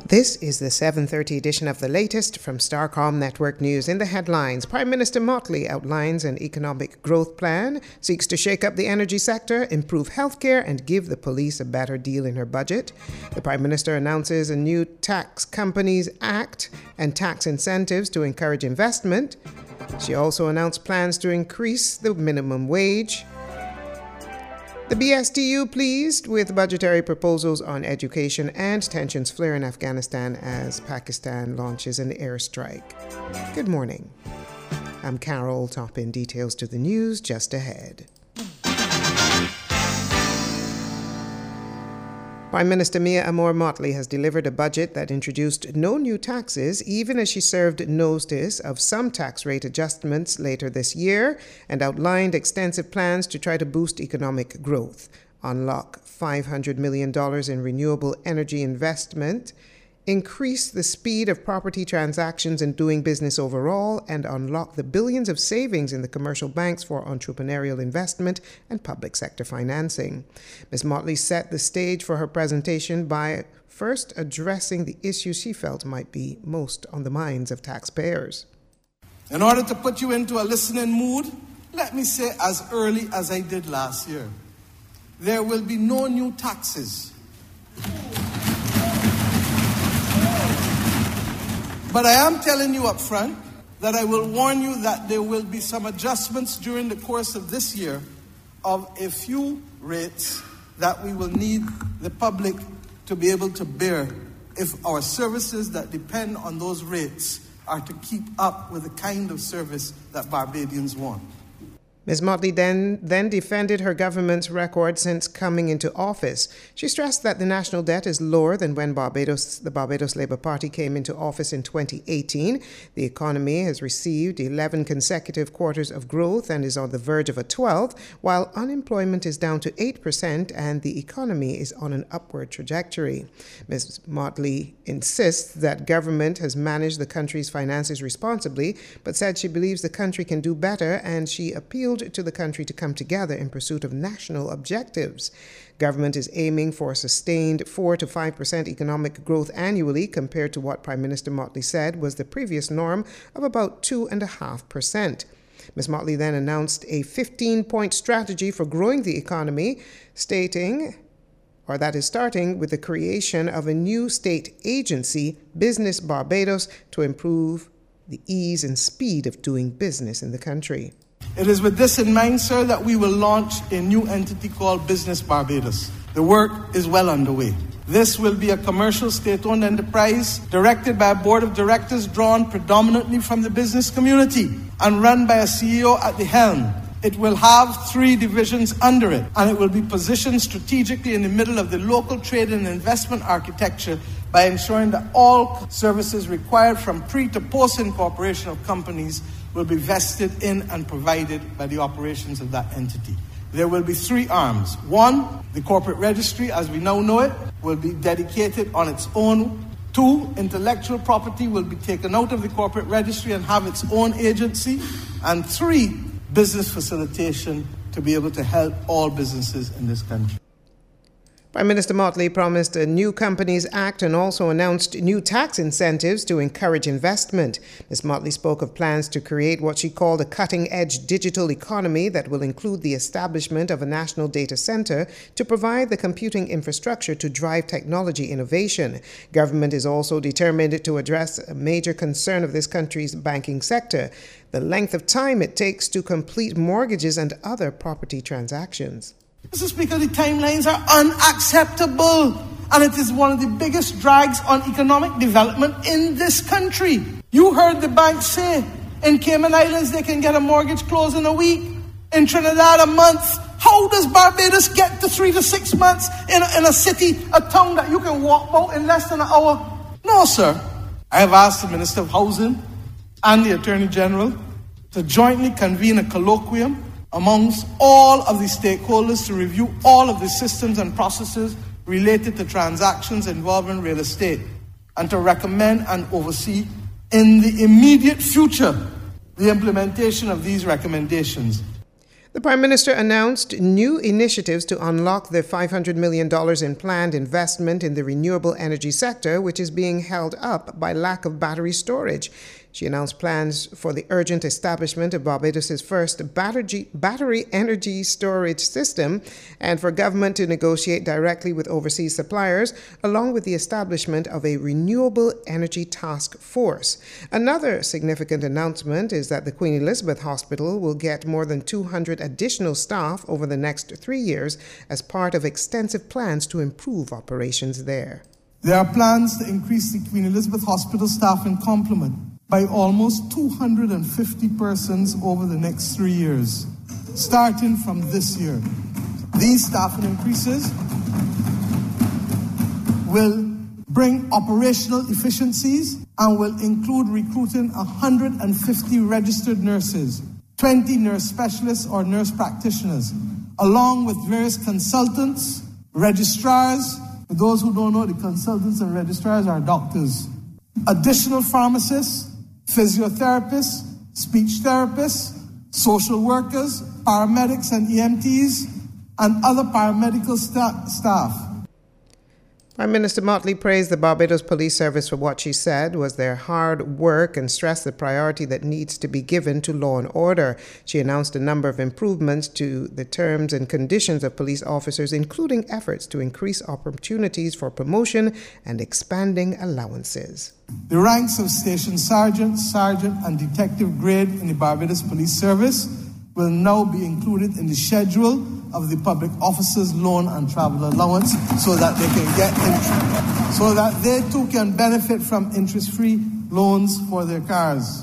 This is the 7:30 edition of the latest from Starcom Network News. In the headlines, Prime Minister Mottley outlines an economic growth plan, seeks to shake up the energy sector, improve healthcare, and give the police a better deal in her budget. The Prime Minister announces a new Tax Companies Act and tax incentives to encourage investment. She also announced plans to increase the minimum wage. The BSTU pleased with budgetary proposals on education, and tensions flare in Afghanistan as Pakistan launches an airstrike. Good morning. I'm Carol. Top in details to the news just ahead. Prime Minister Mia Amor-Mottley has delivered a budget that introduced no new taxes, even as she served notice of some tax rate adjustments later this year and outlined extensive plans to try to boost economic growth, unlock $500 million in renewable energy investment, increase the speed of property transactions and doing business overall, and unlock the billions of savings in the commercial banks for entrepreneurial investment and public sector financing. Ms. Mottley set the stage for her presentation by first addressing the issues she felt might be most on the minds of taxpayers. In order to put you into a listening mood, let me say as early as I did last year, there will be no new taxes. But I am telling you up front that I will warn you that there will be some adjustments during the course of this year of a few rates that we will need the public to be able to bear if our services that depend on those rates are to keep up with the kind of service that Barbadians want. Ms. Mottley then defended her government's record since coming into office. She stressed that the national debt is lower than when the Barbados Labour Party came into office in 2018. The economy has received 11 consecutive quarters of growth and is on the verge of a 12th, while unemployment is down to 8% and the economy is on an upward trajectory. Ms. Mottley insists that government has managed the country's finances responsibly, but said she believes the country can do better, and she appealed to the country to come together in pursuit of national objectives. Government is aiming for sustained 4 to 5% economic growth annually, compared to what Prime Minister Mottley said was the previous norm of about 2.5%. Ms. Mottley then announced a 15-point strategy for growing the economy, starting with the creation of a new state agency, Business Barbados, to improve the ease and speed of doing business in the country. It is with this in mind, sir, that we will launch a new entity called Business Barbados. The work is well underway. This will be a commercial state-owned enterprise directed by a board of directors drawn predominantly from the business community and run by a CEO at the helm. It will have 3 divisions under it, and it will be positioned strategically in the middle of the local trade and investment architecture by ensuring that all services required from pre to post incorporation of companies will be vested in and provided by the operations of that entity. There will be 3 arms. 1, the corporate registry, as we now know it, will be dedicated on its own. 2, intellectual property will be taken out of the corporate registry and have its own agency. And 3, business facilitation to be able to help all businesses in this country. Prime Minister Mottley promised a new Companies Act and also announced new tax incentives to encourage investment. Ms. Mottley spoke of plans to create what she called a cutting-edge digital economy that will include the establishment of a national data center to provide the computing infrastructure to drive technology innovation. Government is also determined to address a major concern of this country's banking sector: the length of time it takes to complete mortgages and other property transactions. Mr. Speaker, the timelines are unacceptable, and it is one of the biggest drags on economic development in this country. You heard the banks say in Cayman Islands they can get a mortgage closed in a week, in Trinidad a month. How does Barbados get to 3 to 6 months in a city, a town that you can walk about in less than an hour? No, sir. I have asked the Minister of Housing and the Attorney General to jointly convene a colloquium amongst all of the stakeholders to review all of the systems and processes related to transactions involving real estate, and to recommend and oversee in the immediate future the implementation of these recommendations. The Prime Minister announced new initiatives to unlock the $500 million in planned investment in the renewable energy sector, which is being held up by lack of battery storage. She announced plans for the urgent establishment of Barbados' first battery energy storage system and for government to negotiate directly with overseas suppliers, along with the establishment of a renewable energy task force. Another significant announcement is that the Queen Elizabeth Hospital will get more than 200 additional staff over the next 3 years as part of extensive plans to improve operations there. There are plans to increase the Queen Elizabeth Hospital staffing complement by almost 250 persons over the next 3 years, starting from this year. These staffing increases will bring operational efficiencies and will include recruiting 150 registered nurses, 20 nurse specialists or nurse practitioners, along with various consultants, registrars. For those who don't know, the consultants and registrars are doctors. Additional pharmacists, physiotherapists, speech therapists, social workers, paramedics and EMTs, and other paramedical staff. Prime Minister Motley praised the Barbados Police Service for what she said was their hard work and stressed the priority that needs to be given to law and order. She announced a number of improvements to the terms and conditions of police officers, including efforts to increase opportunities for promotion and expanding allowances. The ranks of station sergeant, and detective grade in the Barbados Police Service will now be included in the schedule of the public officers' loan and travel allowance so that they can get interest, so that they too can benefit from interest-free loans for their cars.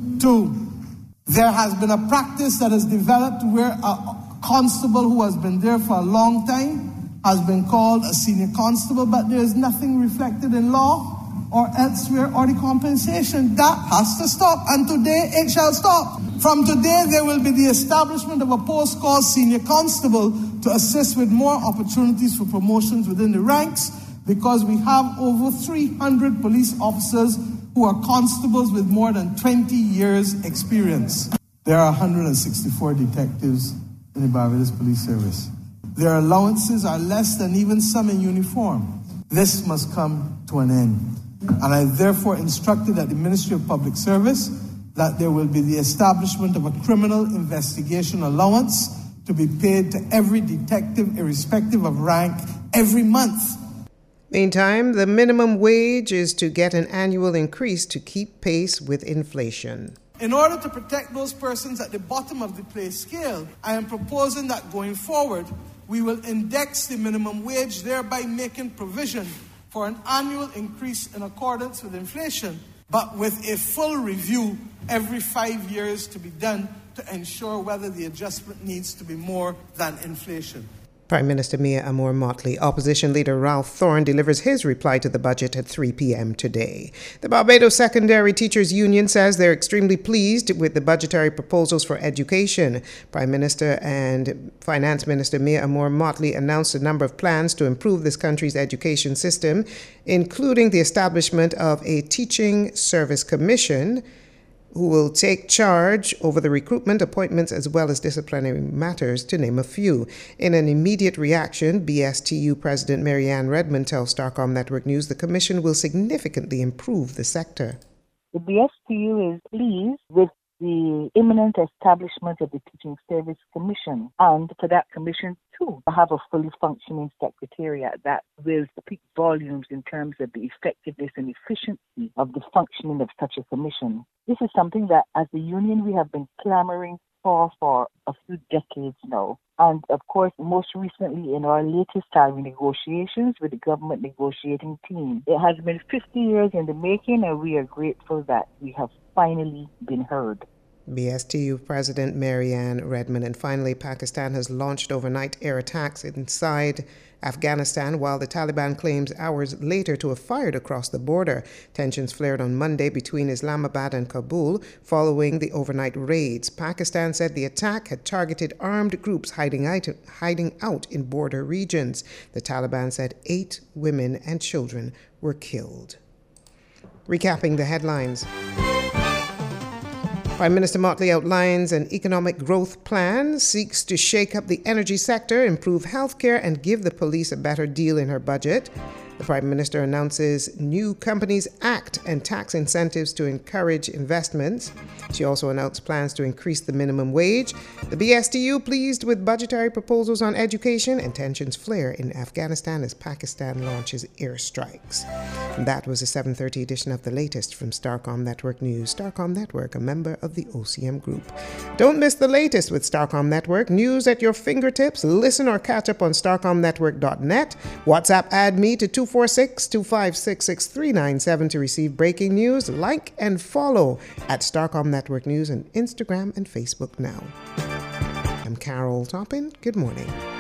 2, there has been a practice that has developed where a constable who has been there for a long time has been called a senior constable, but there is nothing reflected in law or elsewhere or the compensation. That has to stop, and today it shall stop. From today, there will be the establishment of a post called Senior Constable to assist with more opportunities for promotions within the ranks, because we have over 300 police officers who are constables with more than 20 years' experience. There are 164 detectives in the Barbados Police Service. Their allowances are less than even some in uniform. This must come to an end. And I therefore instructed at the Ministry of Public Service that there will be the establishment of a criminal investigation allowance to be paid to every detective, irrespective of rank, every month. Meantime, the minimum wage is to get an annual increase to keep pace with inflation. In order to protect those persons at the bottom of the pay scale, I am proposing that going forward, we will index the minimum wage, thereby making provision for an annual increase in accordance with inflation, but with a full review every 5 years to be done to ensure whether the adjustment needs to be more than inflation. Prime Minister Mia Amour Motley. Opposition leader Ralph Thorne delivers his reply to the budget at 3 p.m. today. The Barbados Secondary Teachers Union says they're extremely pleased with the budgetary proposals for education. Prime Minister and Finance Minister Mia Amour Motley announced a number of plans to improve this country's education system, including the establishment of a Teaching Service Commission, who will take charge over the recruitment, appointments, as well as disciplinary matters, to name a few. In an immediate reaction, BSTU President Marianne Redmond tells Starcom Network News the Commission will significantly improve the sector. The BSTU is pleased with the imminent establishment of the Teaching Service Commission, and for that commission too to have a fully functioning secretariat that will speak volumes in terms of the effectiveness and efficiency of the functioning of such a commission. This is something that as a union we have been clamoring for a few decades now. And of course, most recently in our latest salary negotiations with the government negotiating team, it has been 50 years in the making, and we are grateful that we have finally been heard. BSTU President Marianne Redmond. And finally, Pakistan has launched overnight air attacks inside Afghanistan, while the Taliban claims hours later to have fired across the border. Tensions flared on Monday between Islamabad and Kabul following the overnight raids. Pakistan said the attack had targeted armed groups hiding out in border regions. The Taliban said 8 women and children were killed. Recapping the headlines. Prime Minister Mottley outlines an economic growth plan, seeks to shake up the energy sector, improve healthcare, and give the police a better deal in her budget. The Prime Minister announces new Companies Act and tax incentives to encourage investments. She also announced plans to increase the minimum wage. The BSTU pleased with budgetary proposals on education, and tensions flare in Afghanistan as Pakistan launches airstrikes. And that was a 7:30 edition of the latest from Starcom Network News. Starcom Network, a member of the OCM Group. Don't miss the latest with Starcom Network. News at your fingertips. Listen or catch up on starcomnetwork.net. WhatsApp add me to 246-256-6397 to receive breaking news. Like and follow at Starcom Network News on Instagram and Facebook now. I'm Carol Toppin. Good morning.